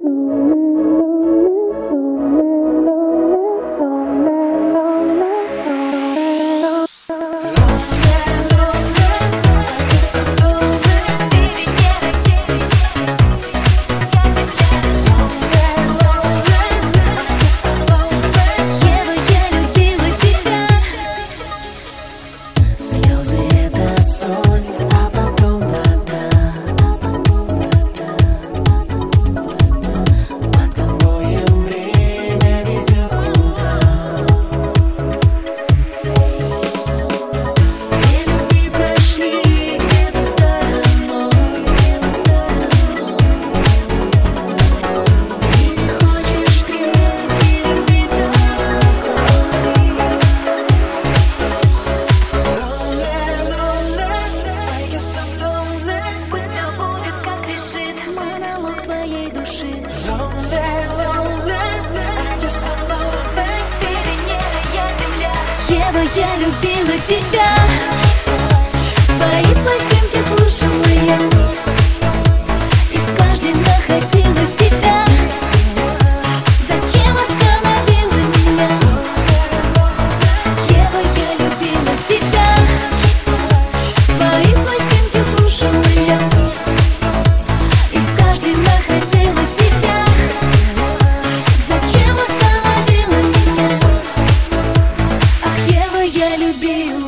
Ева, я любила тебя. Твои пластинки слушала я, и в каждой находила себя. Зачем остановила меня? Ева, я любила тебя. Твои пластинки слушала я, и в каждой находила себя. Зачем остановила меня? Ах, Ева, я любила.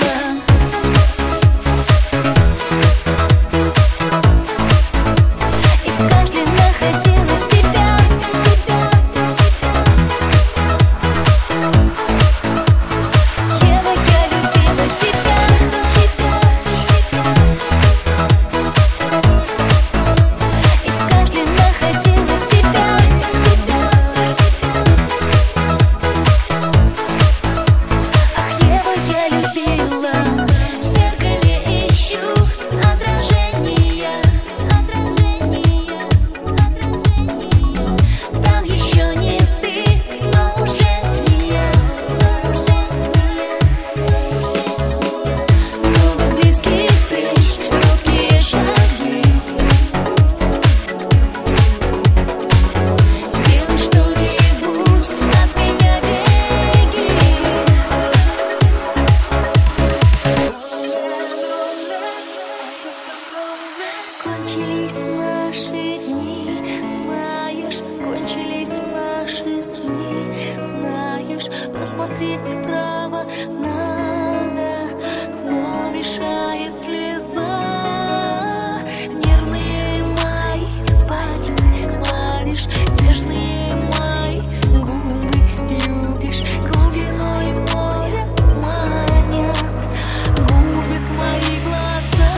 Кончились наши дни, знаешь, кончились наши сны, знаешь, посмотреть вправо надо, но мешает слеза. Нервные мои пальцы гладишь, нежные мои губы любишь, глубиной моря манят губы твои глаза.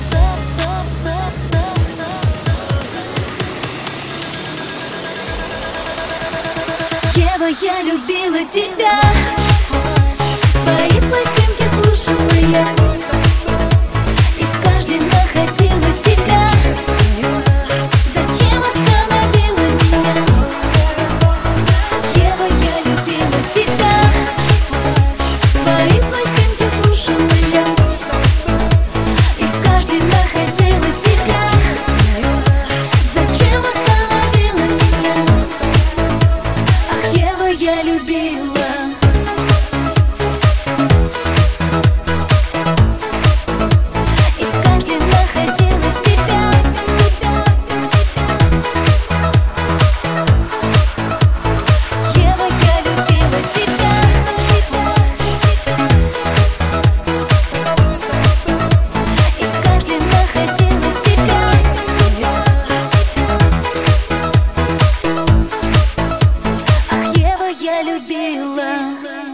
Ева, я любила тебя. Твои пластинки слушала я, и в каждой находила себя. Зачем остановила меня? Ева, я любила тебя. Твои пластинки слушала я, и в каждой находила себя. Зачем остановила меня? Ева, я любила. И в каждой находила себя. Ева, я любила тебя. И в каждой находила себя. Ах, Ева, я любила.